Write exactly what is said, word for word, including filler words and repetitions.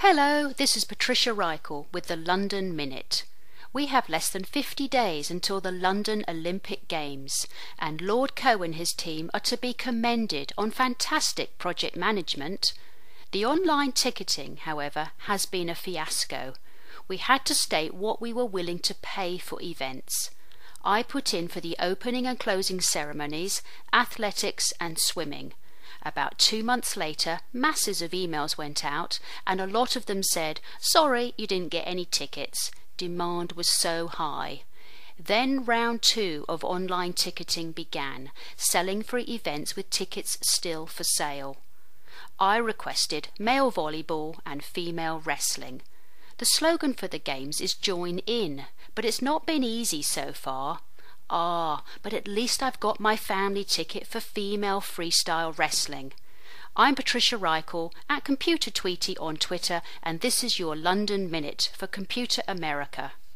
Hello, this is Patricia Reichel with the London Minute. We have less than fifty days until the London Olympic Games, and Lord Coe and his team are to be commended on fantastic project management. The online ticketing, however, has been a fiasco. We had to state what we were willing to pay for events. I put in for the opening and closing ceremonies, athletics and swimming. About two months later, masses of emails went out, and a lot of them said, "Sorry, you didn't get any tickets." Demand was so high. Then round two of online ticketing began, selling for events with tickets still for sale. I requested male volleyball and female wrestling. The slogan for the games is "Join in," but it's not been easy so far. Ah, but at least I've got my family ticket for female freestyle wrestling. I'm Patricia Reichel at Computer Tweety on Twitter, and this is your London Minute for Computer America.